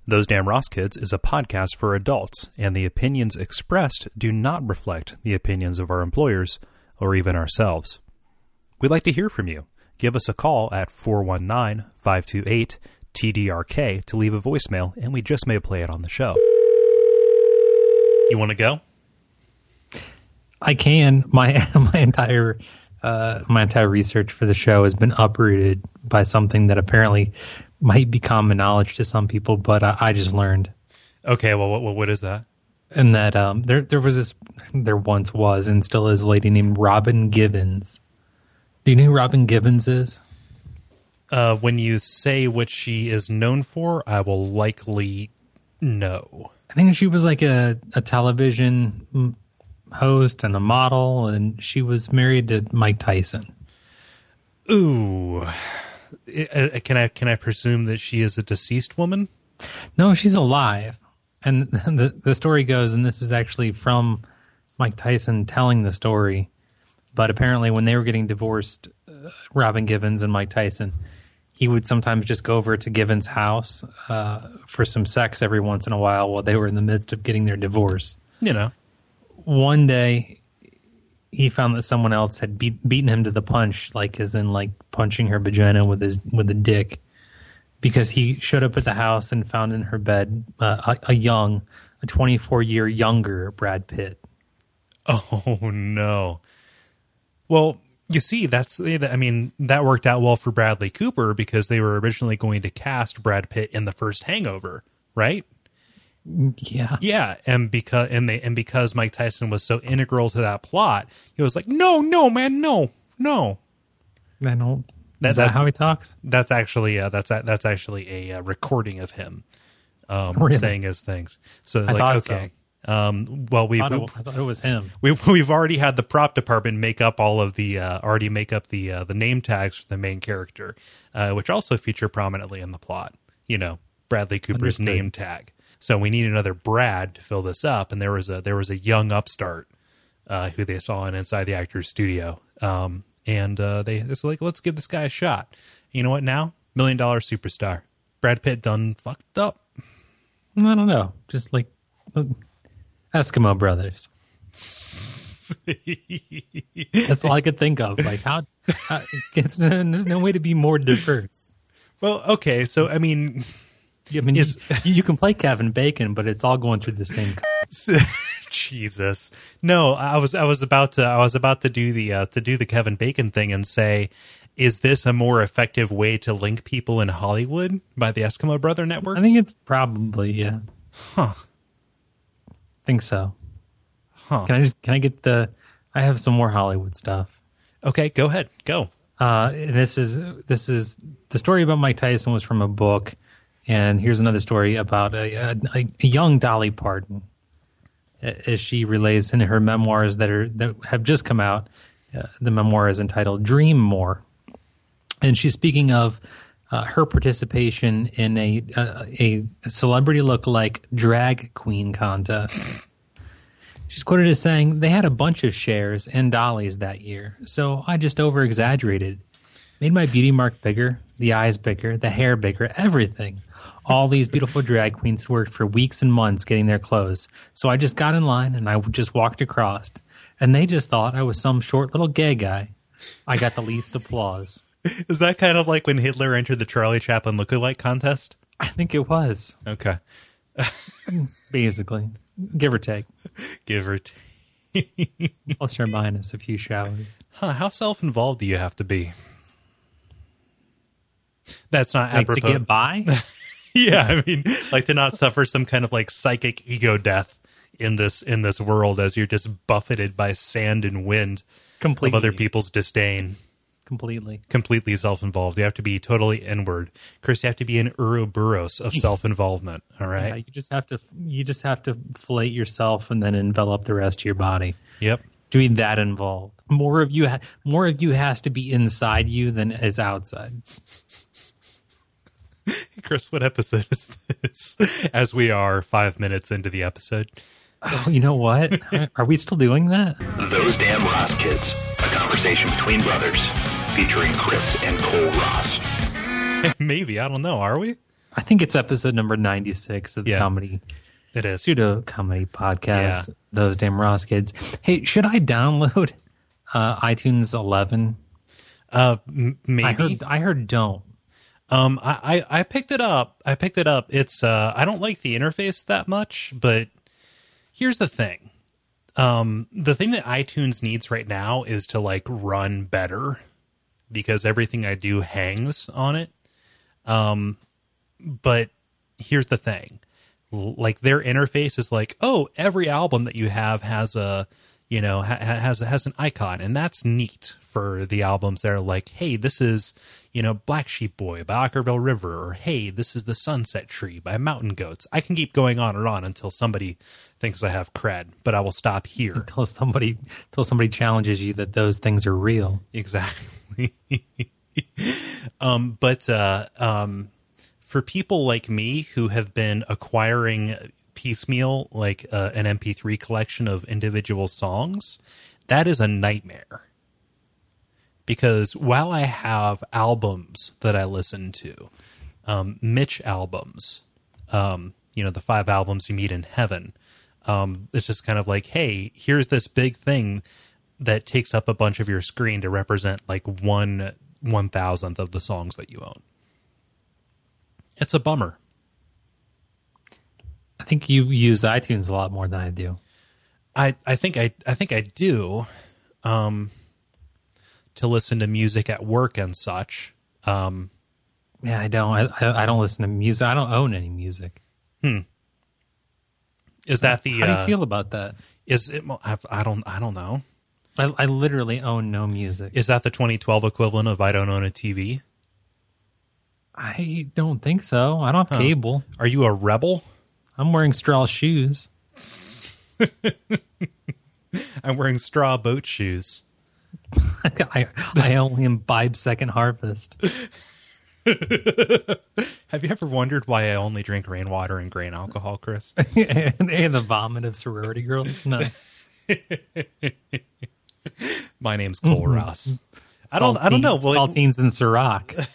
Those Damn Ross Kids is a podcast for adults, and the opinions expressed do not reflect the opinions of our employers or even ourselves. We'd like to hear from you. Give us a call at 419-528-TDRK to leave a voicemail, and we just may play it on the show. You want to go? I can. My entire research for the show has been uprooted by something that apparently might be common knowledge to some people, but I just learned. Okay, well, what is that? And that there once was and still is a lady named Robin Givens. Do you know who Robin Givens is? When you say what she is known for, I will likely know. I think she was like a television host and a model, and she was married to Mike Tyson. Ooh. Can I presume that she is a deceased woman? No, she's alive. And the story goes, and this is actually from Mike Tyson telling the story, but apparently when they were getting divorced, Robin Givens and Mike Tyson, he would sometimes just go over to Givens' house for some sex every once in a while they were in the midst of getting their divorce. You know. One day, he found that someone else had beaten him to the punch, like as in like punching her vagina with a dick, because he showed up at the house and found in her bed a 24-year younger Brad Pitt. Oh no! Well, you see, that worked out well for Bradley Cooper because they were originally going to cast Brad Pitt in the first Hangover, right? Yeah, and because Mike Tyson was so integral to that plot, he was like, no, man, no. I don't. Is that how he talks? That's actually a recording of him really? saying his things. So I like, thought okay, so. I thought it was him. We've already had the prop department make up all of the the name tags for the main character, which also feature prominently in the plot. You know, Bradley Cooper's name tag. So we need another Brad to fill this up, and there was a young upstart who they saw inside the actor's studio, and it's like, let's give this guy a shot. You know what? Now, $1 million superstar, Brad Pitt done fucked up. I don't know, just like Eskimo Brothers. That's all I could think of. Like how there's no way to be more diverse. Well, okay, so I mean. You can play Kevin Bacon, but it's all going through the same. Jesus, no! I was about to do the Kevin Bacon thing and say, is this a more effective way to link people in Hollywood by the Eskimo Brother Network? I think it's probably, yeah. Huh? Think so. Huh? Can I get I have some more Hollywood stuff. Okay, go ahead, go. This is the story about Mike Tyson was from a book. And here's another story about a young Dolly Parton, as she relays in her memoirs that have just come out. The memoir is entitled "Dream More," and she's speaking of her participation in a celebrity look-alike drag queen contest. She's quoted as saying, "They had a bunch of shares and dollies that year, so I just over-exaggerated, made my beauty mark bigger, the eyes bigger, the hair bigger, everything." All these beautiful drag queens worked for weeks and months getting their clothes. So I just got in line and I just walked across. And they just thought I was some short little gay guy. I got the least applause. Is that kind of like when Hitler entered the Charlie Chaplin lookalike contest? I think it was. Okay. Basically. Give or take. Give or take. Plus or minus a few showers. Huh, how self-involved do you have to be? That's not like apropos. To get by? Yeah, I mean, like to not suffer some kind of like psychic ego death in this world as you're just buffeted by sand and wind Completely. of other people's disdain. Completely self-involved. You have to be totally inward. Chris, you have to be an Ouroboros of self-involvement. All right. Yeah, you just have to fillet yourself and then envelop the rest of your body. Yep. To be that involved. More of you has to be inside you than is outside. Chris, what episode is this? As we are 5 minutes into the episode. Oh, you know what? Are we still doing that? Those Damn Ross Kids, a conversation between brothers, featuring Chris and Cole Ross. Maybe, I don't know. Are we? I think it's episode number 96 of the comedy. It is. Pseudo comedy podcast. Those Damn Ross Kids. Hey, should I download iTunes 11? Maybe. I heard don't. I picked it up. It's I don't like the interface that much, but here's the thing. The thing that iTunes needs right now is to like run better, because everything I do hangs on it. But here's the thing. Like their interface is like, oh, every album that you have has a, you know, has an icon, and that's neat for the albums that are like, hey, this is, you know, Black Sheep Boy by Ockerville River, or hey, this is the Sunset Tree by Mountain Goats. I can keep going on and on until somebody thinks I have cred, but I will stop here. Until somebody challenges you that those things are real. Exactly. For people like me who have been acquiring piecemeal, like an MP3 collection of individual songs, that is a nightmare. Because while I have albums that I listen to, Mitch albums, you know, the 5 albums you meet in heaven, it's just kind of like, hey, here's this big thing that takes up a bunch of your screen to represent like 1/1000th of the songs that you own. It's a bummer. I think you use iTunes a lot more than I do. I think I do, to listen to music at work and such. Yeah, I don't. I don't listen to music. I don't own any music. Is that the? How do you feel about that? Is it? I don't know. I literally own no music. Is that the 2012 equivalent of I don't own a TV? I don't think so. I don't have cable. Are you a rebel? I'm wearing straw shoes. I'm wearing straw boat shoes. I only imbibe Second Harvest. Have you ever wondered why I only drink rainwater and grain alcohol, Chris? and the vomit of sorority girls? No. My name's Cole Ross. I don't know. Saltines and Ciroc.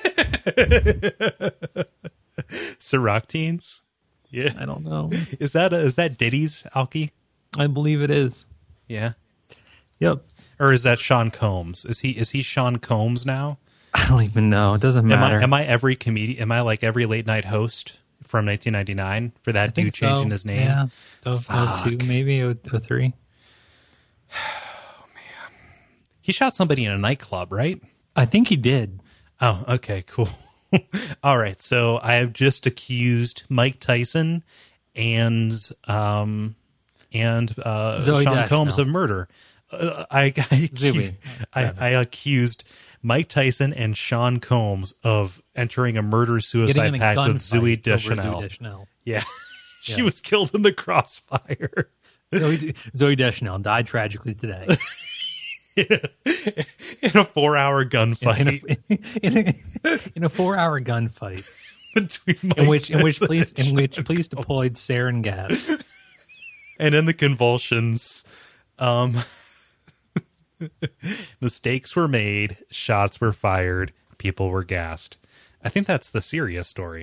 Ciroc teens? Yeah. I don't know. Is that Diddy's Alki? I believe it is. Yeah. Yep. Or is that Sean Combs? Is he Sean Combs now? I don't even know. It doesn't matter. Am I every comedian? Am I like every late night host from 1999 for that dude changing his name? Yeah. 02 maybe, 03. Oh man. He shot somebody in a nightclub, right? I think he did. Oh, okay, cool. All right, so I have just accused Mike Tyson and Sean Combs of murder. I accused Mike Tyson and Sean Combs of entering a murder-suicide pact with Zooey Deschanel. Yeah, she was killed in the crossfire. Zooey Deschanel died tragically today. In a 4-hour gunfight. In a 4-hour gunfight. In which police deployed sarin gas. And in the convulsions, mistakes were made, shots were fired, people were gassed. I think that's the serious story.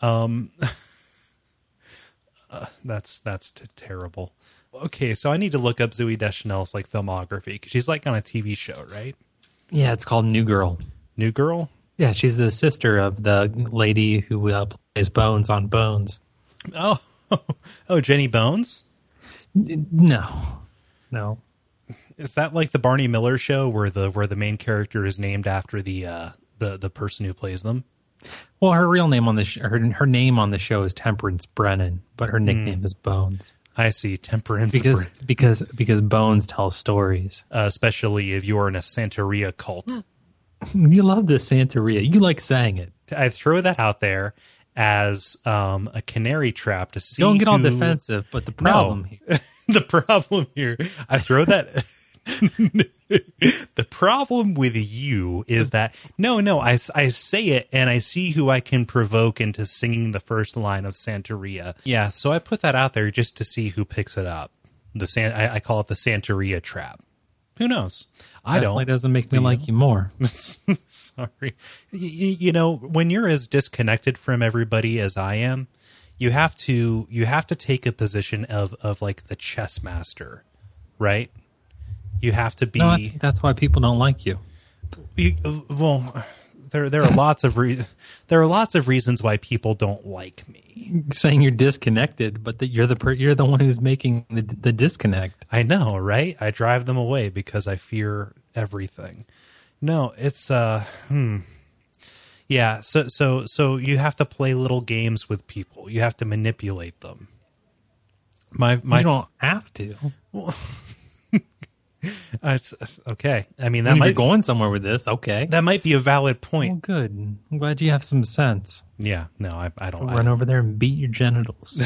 That's terrible. Okay, so I need to look up Zooey Deschanel's like filmography, because she's like on a TV show, right? Yeah, it's called New Girl. New Girl? Yeah, she's the sister of the lady who plays Bones on Bones. Oh, Jenny Bones? No. Is that like the Barney Miller show where the main character is named after the person who plays them? Well, her real name on the her name on the show is Temperance Brennan, but her nickname is Bones. I see. Temperance because Bones tells stories, especially if you're in a Santeria cult. You love the Santeria. You like saying it. I throw that out there as a canary trap to see. Don't get all defensive. But the problem here, I throw that. The problem with you is that I say it and I see who I can provoke into singing the first line of Santeria. Yeah, so I put that out there just to see who picks it up. I call it the Santeria trap. Who knows? I Definitely don't. doesn't make me like you more. Sorry. You know, when you're as disconnected from everybody as I am, you have to take a position of like the chess master, right? You have to be. No, I think that's why people don't like you. Well, there are lots of reasons why people don't like me. Saying you're disconnected, but that you're the one who's making the disconnect. I know, right? I drive them away because I fear everything. No, it's yeah. So you have to play little games with people. You have to manipulate them. My You don't have to. it's okay. I mean, If you're going somewhere with this, okay. that might be a valid Well, point. good. I'm glad you have some sense. Yeah, no, I don't. Run over there and beat your genitals.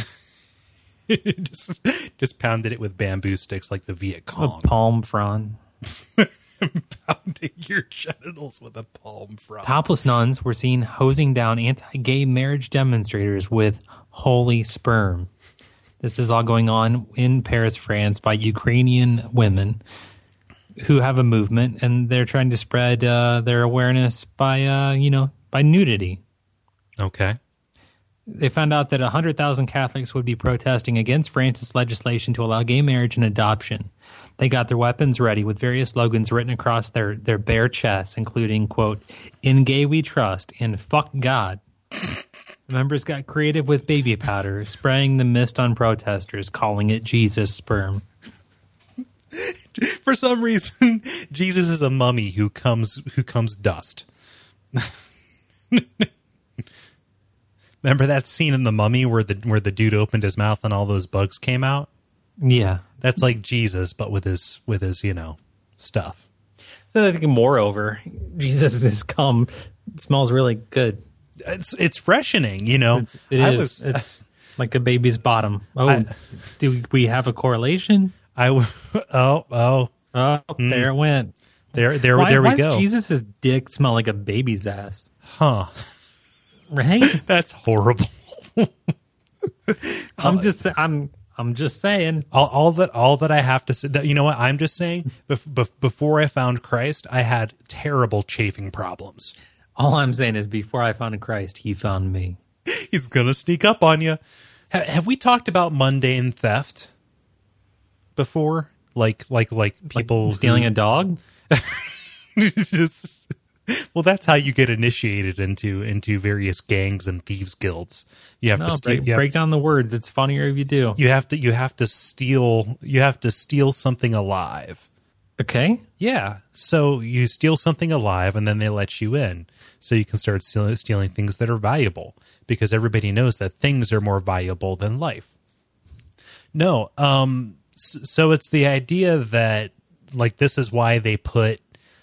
just pounded it with bamboo sticks like the Viet A Cong. palm frond. Pounding your genitals with a palm frond. Topless nuns were seen hosing down anti-gay marriage demonstrators with holy sperm. This is all going on in Paris, France, by Ukrainian women who have a movement, and they're trying to spread their awareness by nudity. Okay. They found out that 100,000 Catholics would be protesting against France's legislation to allow gay marriage and adoption. They got their weapons ready with various slogans written across their bare chests, including, quote, "In gay we trust," and "Fuck God." Members got creative with baby powder, spraying the mist on protesters, calling it Jesus sperm. For some reason, Jesus is a mummy who comes dust. Remember that scene in The Mummy where the dude opened his mouth and all those bugs came out? Yeah. That's like Jesus, but with his stuff. So I think, moreover, Jesus' cum smells really good. It's freshening, you know. It's like a baby's bottom. Oh, do we have a correlation? There There it went. There Why we does go. Jesus' dick smell like a baby's ass? Huh. Right? That's horrible. I'm just saying. All that I have to say, you know what? I'm just saying, before I found Christ, I had terrible chafing problems. All I'm saying is, before I found Christ, he found me. He's gonna sneak up on you. Have we talked about mundane theft before? Like people Stealing a dog? just, well, that's how you get initiated into various gangs and thieves guilds. You have to break down the words. It's funnier if you do. You have to steal something alive. Okay. Yeah. So you steal something alive and then they let you in. So you can start stealing things that are valuable because everybody knows that things are more valuable than life. No. So it's the idea that, like, this is why they put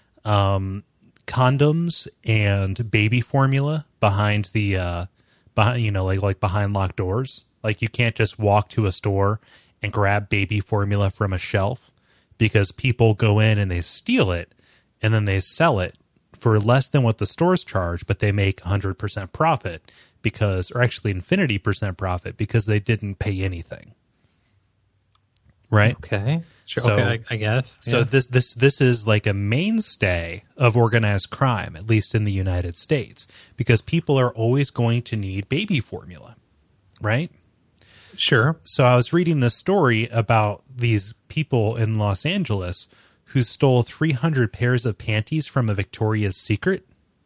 condoms and baby formula behind behind locked doors. Like, you can't just walk to a store and grab baby formula from a shelf, because people go in and they steal it and then they sell it for less than what the stores charge, but they make 100% profit or actually infinity % profit because they didn't pay anything. Right? Okay. Sure. So, okay, I guess. So Yeah. this is like a mainstay of organized crime, at least in the United States, because people are always going to need baby formula, right? Sure. So I was reading this story about these people in Los Angeles who stole 300 pairs of panties from a Victoria's Secret.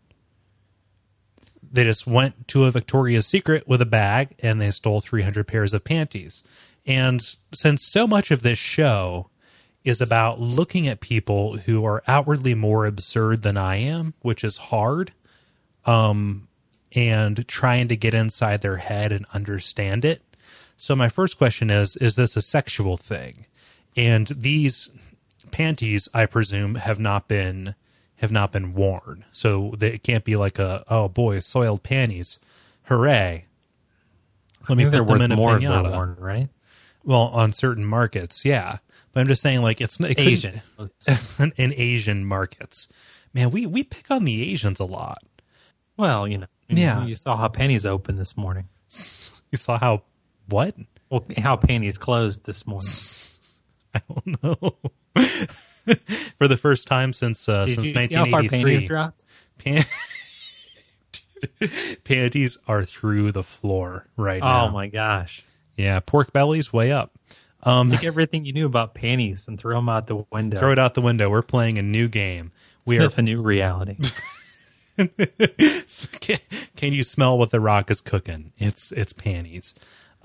They just went to a Victoria's Secret with a bag and they stole 300 pairs of panties. And since so much of this show is about looking at people who are outwardly more absurd than I am, which is hard, and trying to get inside their head and understand it. So my first question is this a sexual thing? And these panties, I presume, have not been worn. So it can't be like oh boy, soiled panties. Hooray. Let me put them in a piñata. Worn, right? Well, on certain markets, yeah. But I'm just saying, like, it Asian. in Asian markets. Man, we pick on the Asians a lot. Well, Yeah. You saw how Penny's open this morning. You saw how what? Well, how Penny's closed this morning. I don't know. For the first time since Did you see how far panties 1983, dropped? panties are through the floor right now. Oh my gosh. Yeah, pork belly's way up. Take everything you knew about panties and throw them out the window. Throw it out the window. We're playing a new game. Sniff a new reality. Can you smell what the Rock is cooking? It's panties.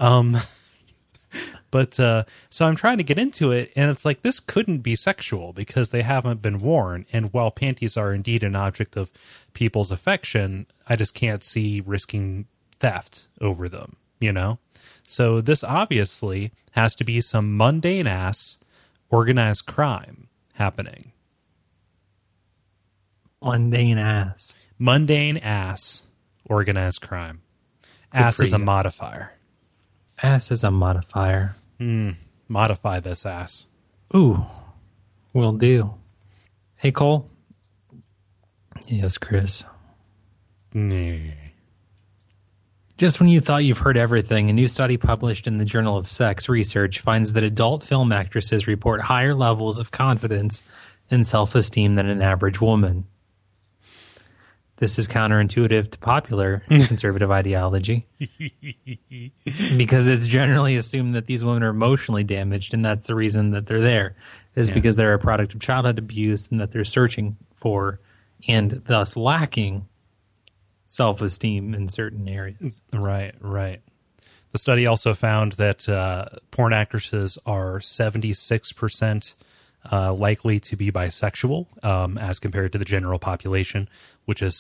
But so I'm trying to get into it, and it's like, this couldn't be sexual because they haven't been worn. And while panties are indeed an object of people's affection, I just can't see risking theft over them, you know? So this obviously has to be some mundane ass organized crime happening. Mundane ass organized crime. Ass is a modifier. Ass is a modifier. Modify this ass. Ooh, will do. Hey, Cole. Yes, Chris. Just when you thought you've heard everything, a new study published in the Journal of Sex Research finds that adult film actresses report higher levels of confidence and self-esteem than an average woman. This is counterintuitive to popular conservative ideology because it's generally assumed that these women are emotionally damaged, and that's the reason that they're there, is because they're a product of childhood abuse and that they're searching for and thus lacking self-esteem in certain areas. Right. The study also found that porn actresses are 76% likely to be bisexual, as compared to the general population, which is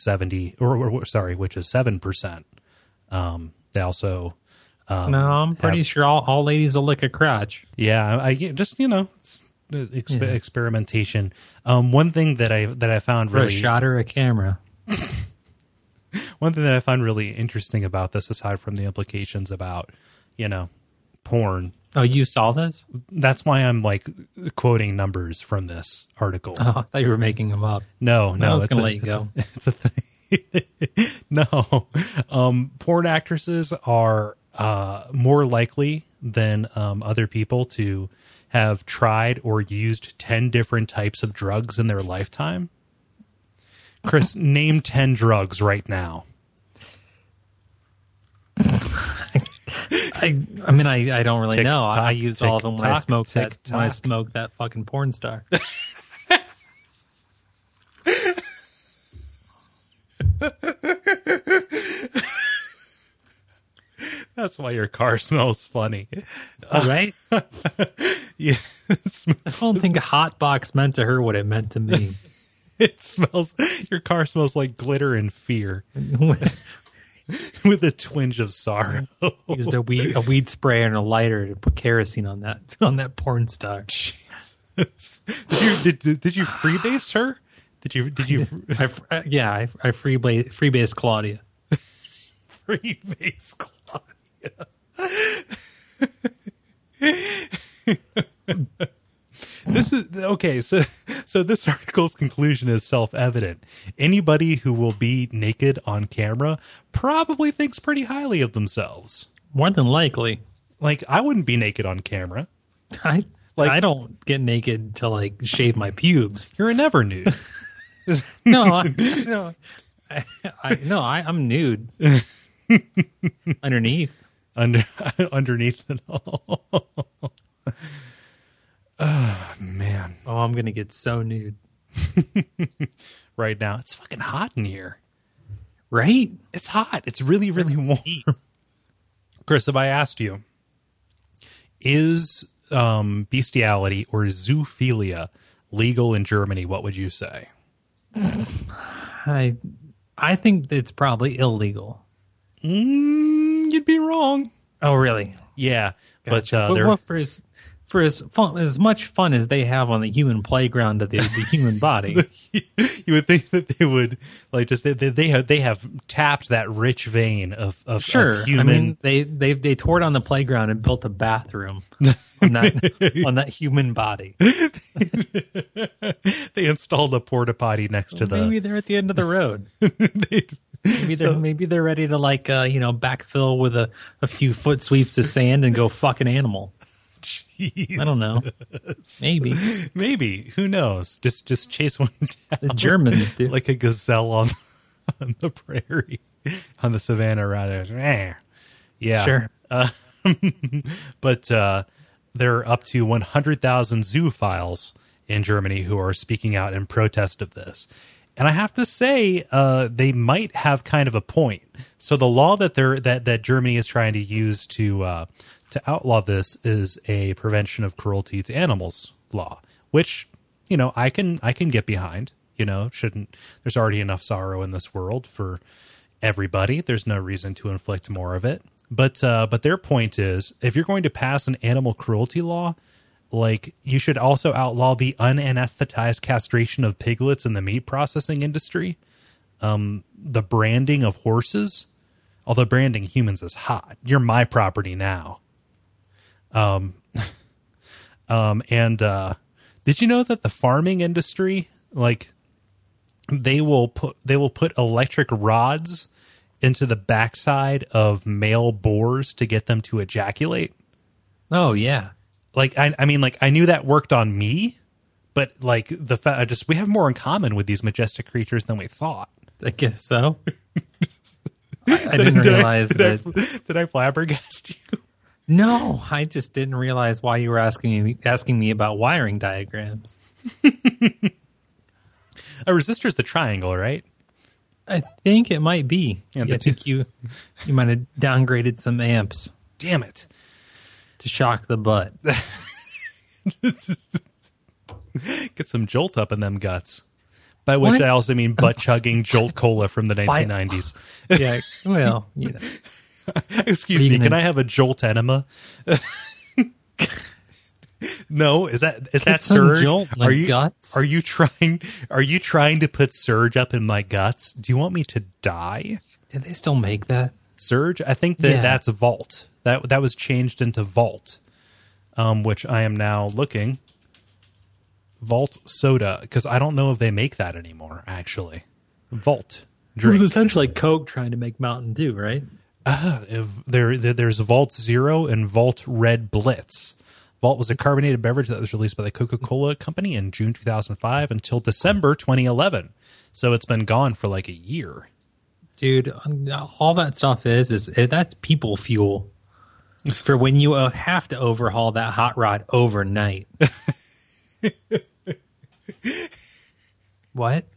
7%. They also, no, I'm pretty sure all ladies will lick a crotch. Yeah, I just, it's experimentation. One thing that I found for really a shot or a camera. One thing that I find really interesting about this, aside from the implications about, porn. Oh, you saw this? That's why I'm quoting numbers from this article. Oh, I thought you were making them up. No, I was going to let you go. It's a thing. No. Porn actresses are more likely than other people to have tried or used 10 different types of drugs in their lifetime. Chris, name 10 drugs right now. I mean, I don't really know. I use all of them when I smoke that fucking porn star. That's why your car smells funny. Right? Yeah. I don't think a hot box meant to her what it meant to me. Your car smells like glitter and fear. With a twinge of sorrow. Used a weed sprayer and a lighter to put kerosene on that porn star. Jesus. Did you freebase her? Did you? I freebased Claudia. Freebase Claudia. This is okay. So this article's conclusion is self-evident. Anybody who will be naked on camera probably thinks pretty highly of themselves. More than likely. I wouldn't be naked on camera. I don't get naked to shave my pubes. You're a never nude. No, I'm nude. Underneath it all. Oh, man. Oh, I'm going to get so nude. Right now. It's fucking hot in here. Right? It's hot. It's really, really warm. Chris, if I asked you, is bestiality or zoophilia legal in Germany, what would you say? I think it's probably illegal. You'd be wrong. Oh, really? Yeah. Gotcha. But for as much fun as they have on the human playground of the human body, you would think that they would they have tapped that rich vein of sure. Of human. I mean, they tore down the playground and built a bathroom on that human body. They installed a porta potty next to maybe they're at the end of the road. Maybe they're ready to backfill with a few foot sweeps of sand and go fuck an animal. I don't know. Maybe. Who knows? Just chase one down. The Germans do. Like a gazelle on the prairie, on the savannah, rather. Yeah. Sure. But there are up to 100,000 zoophiles in Germany who are speaking out in protest of this. And I have to say, they might have kind of a point. So the law that Germany is trying to use to outlaw this is a prevention of cruelty to animals law, which, I can get behind. There's already enough sorrow in this world for everybody. There's no reason to inflict more of it. But their point is, if you're going to pass an animal cruelty law, like, you should also outlaw the unanesthetized castration of piglets in the meat processing industry, the branding of horses, although branding humans is hot. You're my property now. And did you know that the farming industry, like, they will put electric rods into the backside of male boars to get them to ejaculate? Oh, yeah. Like, I mean, like, I knew that worked on me, but like we have more in common with these majestic creatures than we thought. I guess so. I didn't realize that. Did I flabbergast you? No, I just didn't realize why you were asking me about wiring diagrams. A resistor is the triangle, right? I think it might be. Yeah, I think you might have downgraded some amps. Damn it. To shock the butt. Get some jolt up in them guts. By which What? I also mean butt chugging Jolt Cola from the 1990s. Yeah, well, Excuse me, can I have a Jolt enema? No, is that some surge? Jolt in my guts. Are you trying to put surge up in my guts? Do you want me to die? Did they still make that? Surge? I think that's Vault. That was changed into Vault, which I am now looking. Vault soda, because I don't know if they make that anymore, actually. Vault drink. It was essentially Coke trying to make Mountain Dew, right? There's Vault Zero and Vault Red Blitz. Vault was a carbonated beverage that was released by the Coca-Cola Company in June 2005 until December 2011. So it's been gone for like a year. Dude, all that stuff that's people fuel for when you have to overhaul that hot rod overnight. What?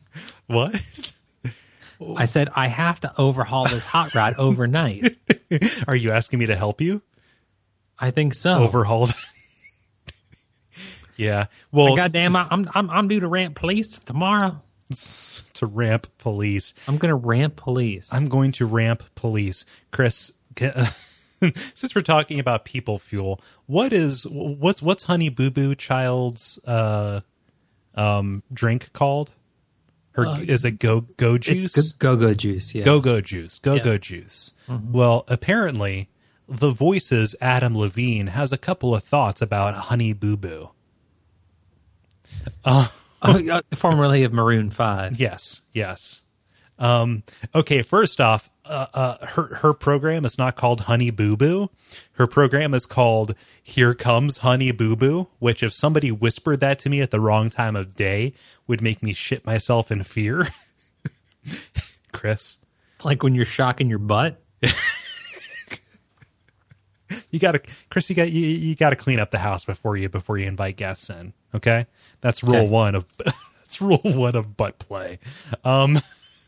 I said I have to overhaul this hot rod overnight. Are you asking me to help you? I think so. Overhaul that? Yeah. Well, goddamn, I'm due to ramp police tomorrow. To ramp police. I'm going to ramp police. I'm going to ramp police. Chris, since we're talking about people fuel, what's Honey Boo Boo Child's drink called? Is it go juice? It's go juice. Yes. Go juice. Go Yes. juice. Mm-hmm. Well, apparently, The Voice's Adam Levine has a couple of thoughts about Honey Boo Boo. Formerly of Maroon 5. Yes. Okay, first off, her program is not called Honey Boo Boo. Her program is called Here Comes Honey Boo Boo, which if somebody whispered that to me at the wrong time of day would make me shit myself in fear. Chris. Like when you're shocking your butt? You gotta clean up the house before you invite guests in. Okay, that's rule one of butt play. I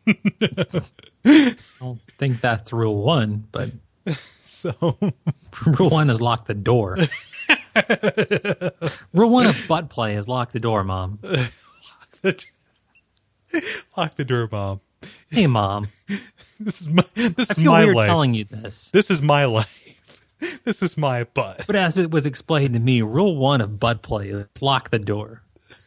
don't think that's rule one, but so rule one is lock the door. Rule one of butt play is lock the door, Mom. Lock the door, Mom. Hey, Mom. This is my weird life. telling you this. This is my life. This is my butt. But as it was explained to me, rule one of butt play is lock the door.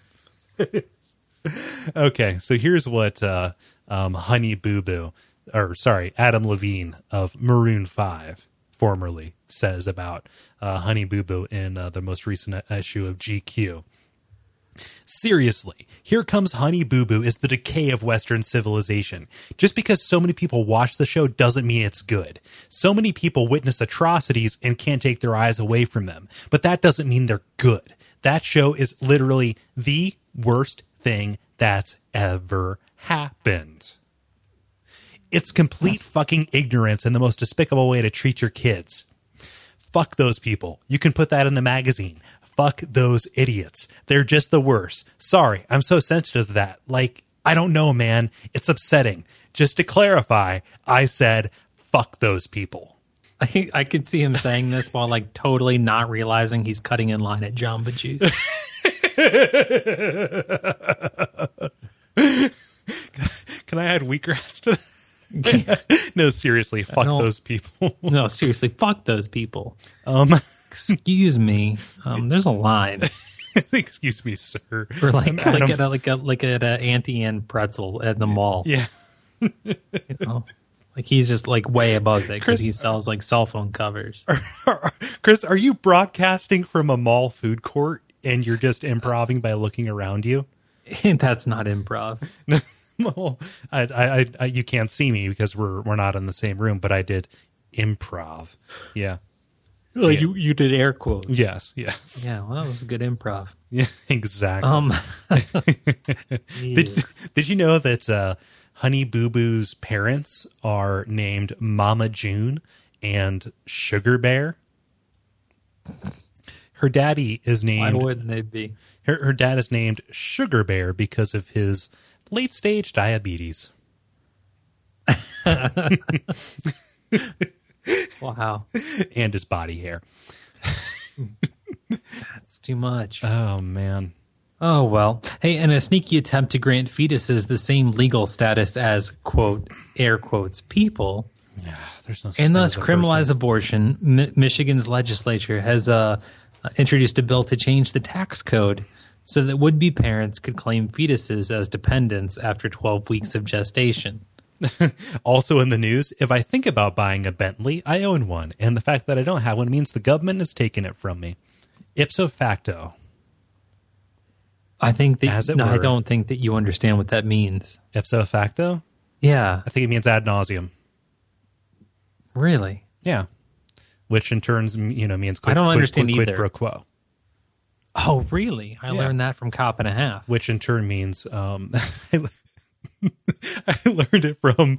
Okay, so here's what Honey Boo Boo, Adam Levine of Maroon 5, formerly, says about Honey Boo Boo in the most recent issue of GQ. Seriously, Here Comes Honey Boo Boo is the decay of Western civilization. Just because so many people watch the show doesn't mean it's good. So many people witness atrocities and can't take their eyes away from them, but that doesn't mean they're good. That show is literally the worst thing that's ever happened. It's complete fucking ignorance and the most despicable way to treat your kids. Fuck those people. You can put that in the magazine. Fuck those idiots. They're just the worst. Sorry, I'm so sensitive to that. Like, I don't know, man. It's upsetting. Just to clarify, I said, fuck those people. I could see him saying this while like totally not realizing he's cutting in line at Jamba Juice. Can I add wheatgrass to that? No, seriously, fuck those people. No, seriously, fuck those people. Excuse me. There's a line. Excuse me, sir. Or like at a Auntie Anne pretzel at the mall. Yeah. You know? Like he's just like way above it because he sells like cell phone covers. Chris, are you broadcasting from a mall food court and you're just improvising by looking around you? That's not improv. Well, I you can't see me because we're not in the same room, but I did improv. Yeah. Well, yeah. You did air quotes. Yes. Yeah, well, that was good improv. Yeah, exactly. Did you know that Honey Boo Boo's parents are named Mama June and Sugar Bear? Her daddy is named... Why wouldn't they be? Her dad is named Sugar Bear because of his late-stage diabetes. Wow. And his body hair. That's too much. Oh, man. Oh, well. Hey, in a sneaky attempt to grant fetuses the same legal status as, quote, air quotes, people, there's no such and thing thus as a criminalize person. abortion, Michigan's legislature has introduced a bill to change the tax code so that would-be parents could claim fetuses as dependents after 12 weeks of gestation. Also in the news, if I think about buying a Bentley, I own one, and the fact that I don't have one means the government has taken it from me. Ipso facto. I think that As it I were. don't think that you understand what that means. Ipso facto? Yeah, I think it means ad nauseum. really. Yeah. Which in turns, means I don't understand quid either. pro quo. Oh, really? I Yeah. learned that from Cop and a Half. Which in turn means I learned it from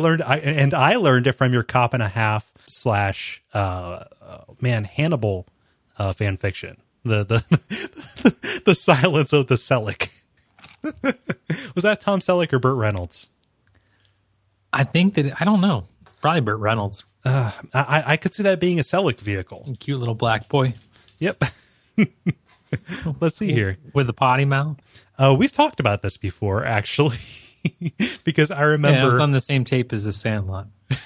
your Cop and a Half / Hannibal fan fiction. The Silence of the Selleck. Was that Tom Selleck or Burt Reynolds? I think that I don't know. Probably Burt Reynolds. I could see that being a Selleck vehicle. Cute little black boy Yep. Let's see here. with the potty mouth. We've talked about this before, actually, because I remember. Yeah, it was on the same tape as The Sandlot.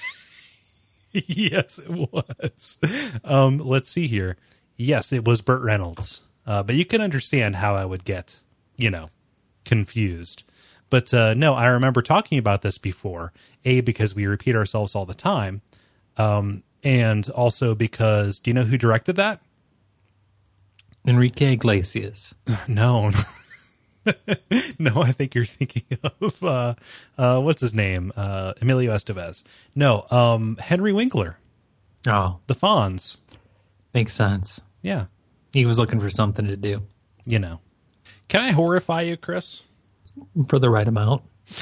Yes, it was. Let's see here. Yes, it was Burt Reynolds. But you can understand how I would get, confused. But no, I remember talking about this before. A, because we repeat ourselves all the time. And also because, do you know who directed that? Enrique Iglesias. No. No, I think you're thinking of, what's his name? Emilio Estevez. No, Henry Winkler. Oh, The Fonz. makes sense. Yeah. He was looking for something to do Can I horrify you, Chris? for the right amount.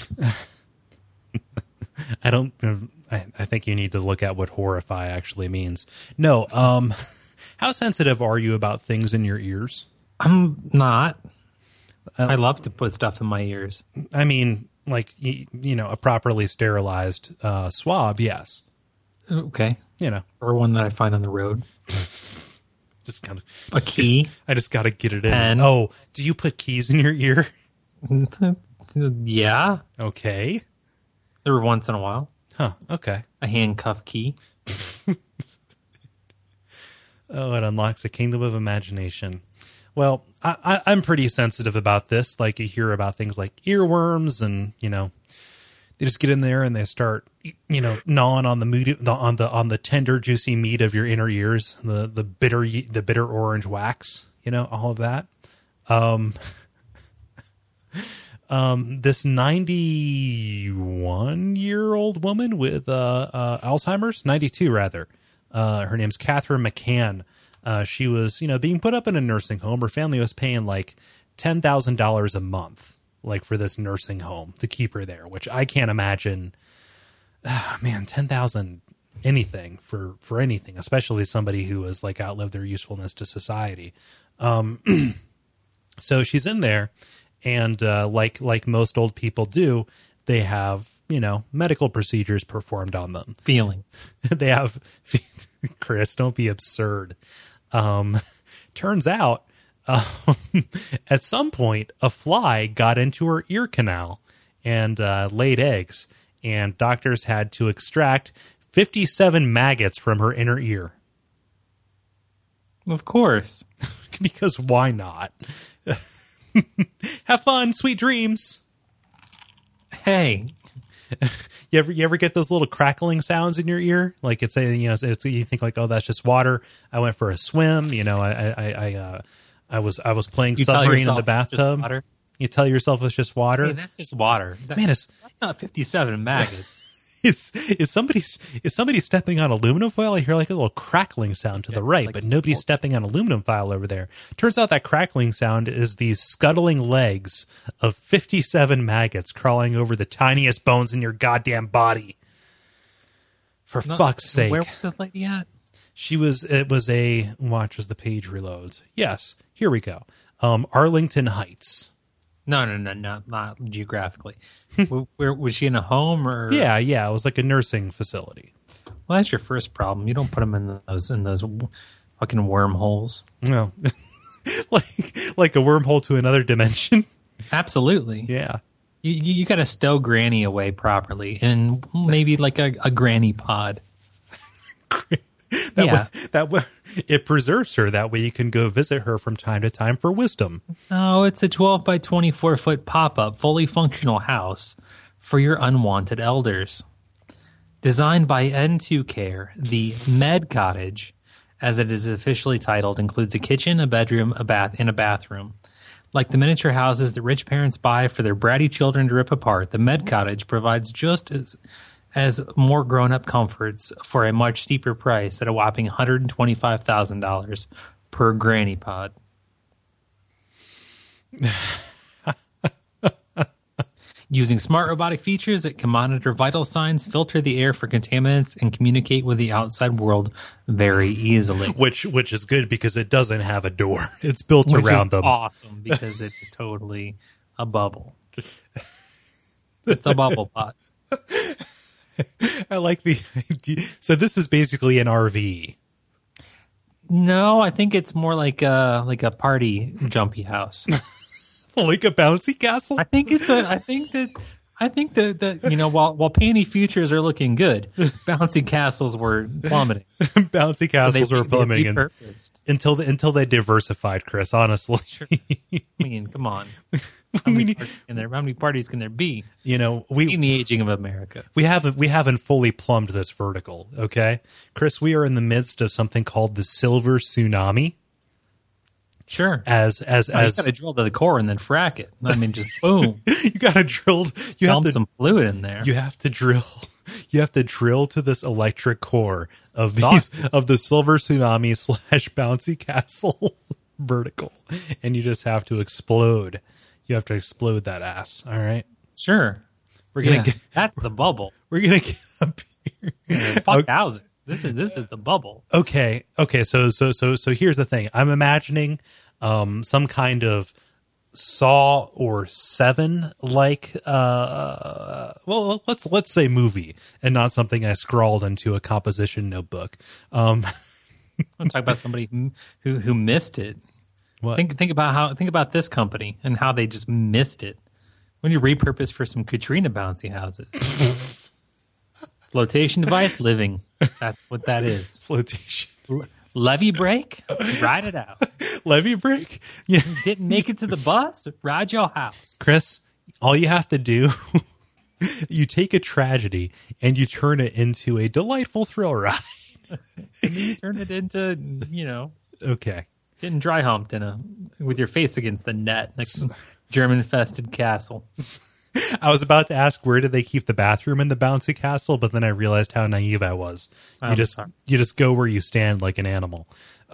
I don't. I think you need to look at what horrify actually means. No. How sensitive are you about things in your ears? I'm not. I love to put stuff in my ears. I mean, like a properly sterilized swab. Yes. Okay. Or one that I find on the road. just kind of A key. I just got to get it Pen. in. Oh, do you put keys in your ear? Yeah. Okay. Every once in a while. Huh. Okay. A handcuff key. Oh, it unlocks a kingdom of imagination. Well, I'm pretty sensitive about this. Like you hear about things like earworms, and they just get in there and they start, gnawing on the tender, juicy meat of your inner ears, the bitter orange wax, all of that. this 91-year-old woman with Alzheimer's, 92 rather. Her name's Catherine McCann. She was, being put up in a nursing home. Her family was paying like $10,000 a month, like for this nursing home to keep her there, which I can't imagine. Man, 10,000 anything for anything, especially somebody who has like outlived their usefulness to society. So she's in there, and like most old people do, they have medical procedures performed on them. Feelings. They have. Chris, don't be absurd. Turns out, at some point, a fly got into her ear canal and laid eggs, and doctors had to extract 57 maggots from her inner ear. Of course. Because why not? Have fun, sweet dreams. Hey. You ever get those little crackling sounds in your ear? Like it's you think like, oh, that's just water. I went for a swim. I was playing submarine in the bathtub. You tell yourself it's just water. Hey, that's just water. That's not 57 maggots. Is somebody stepping on aluminum foil? I hear like a little crackling sound to the right, like, but nobody's stepping on aluminum foil over there. Turns out that crackling sound is the scuttling legs of 57 maggots crawling over the tiniest bones in your goddamn body. For fuck's sake. Where was this lady at? Watch as the page reloads. Yes, here we go. Arlington Heights. No, not geographically. Where was she in a home or? Yeah, it was like a nursing facility. Well, that's your first problem. You don't put them in those fucking wormholes. No, like a wormhole to another dimension. Absolutely. Yeah. You got to stow Granny away properly, and maybe like a granny pod. That way, it preserves her. That way you can go visit her from time to time for wisdom. Oh, it's a 12 by 24 foot pop-up, fully functional house for your unwanted elders. Designed by N2 Care, the Med Cottage, as it is officially titled, includes a kitchen, a bedroom, a bath, and a bathroom. Like the miniature houses that rich parents buy for their bratty children to rip apart, the Med Cottage provides just as more grown-up comforts for a much steeper price at a whopping $125,000 per granny pod. Using smart robotic features that can monitor vital signs, filter the air for contaminants, and communicate with the outside world very easily. Which is good because it doesn't have a door. It's built around them. Awesome because it's totally a bubble. It's a bubble pot. I like the idea. So this is basically an RV. No, I think it's more like a party jumpy house. Like a bouncy castle? I think that while panty futures are looking good, bouncy castles were plummeting. Bouncy castles were plummeting until they diversified, Chris, honestly. Sure. I mean, come on. How many parties can there be? We've seen the aging of America. We haven't fully plumbed this vertical, okay? Chris, we are in the midst of something called the silver tsunami. Sure. You gotta drill to the core and then frack it. I mean, just boom. You gotta drill. You dump some fluid in there. You have to drill. You have to drill to this electric core of the silver tsunami / bouncy castle vertical, and you just have to explode. You have to explode that ass. All right. Sure. That's the bubble. We're gonna get up here. Fuck housing. This is the bubble. Okay. So here's the thing. I'm imagining some kind of Saw or Seven like let's say movie, and not something I scrawled into a composition notebook. I'm talking about somebody who missed it. What? Think about this company and how they just missed it. When you repurpose for some Katrina bouncy houses. Flotation device, living. That's what that is. Flotation. Levee break, ride it out. Levee break? Yeah. Didn't make it to the bus? Ride your house. Chris, all you have to do, you take a tragedy and you turn it into a delightful thrill ride. You turn it into, Okay. getting dry humped with your face against the net German-infested castle. I was about to ask where did they keep the bathroom in the bouncy castle, but then I realized how naive I was. You just go where you stand like an animal.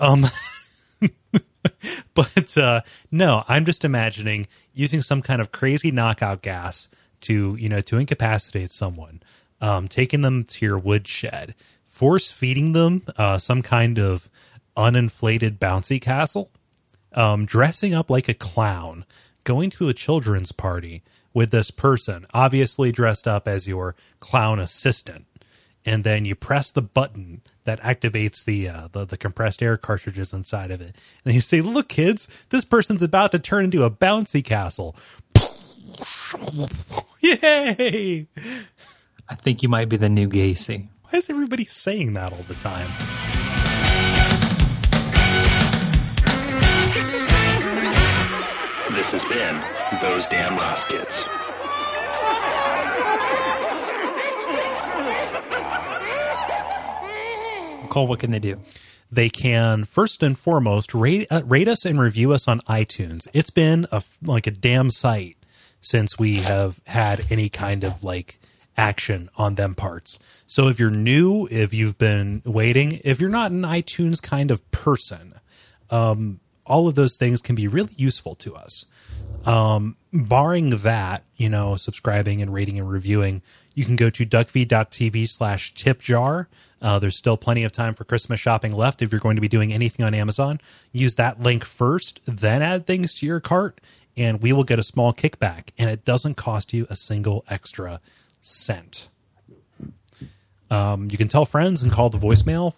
But no, I'm just imagining using some kind of crazy knockout gas to incapacitate someone, taking them to your woodshed, force feeding them some kind of uninflated bouncy castle, dressing up like a clown, going to a children's party with this person, obviously dressed up as your clown assistant, and then you press the button that activates the compressed air cartridges inside of it, and then you say, "Look, kids, this person's about to turn into a bouncy castle." Yay! I think you might be the new Gacy. Why is everybody saying that all the time? This has been Those Damn Ross Kids. Cole, what can they do? They can first and foremost rate us and review us on iTunes. It's been a damn sight since we have had any kind of action on them parts. So if you're new, if you've been waiting, if you're not an iTunes kind of person, all of those things can be really useful to us. Barring that, subscribing and rating and reviewing, you can go to duckfeed.tv/tipjar. There's still plenty of time for Christmas shopping left. If you're going to be doing anything on Amazon, use that link first, then add things to your cart, and we will get a small kickback. And it doesn't cost you a single extra cent. You can tell friends and call the voicemail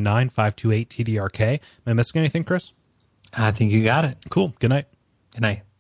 419-528-TDRK. Am I missing anything, Chris? I think you got it. Cool. Good night. Good night.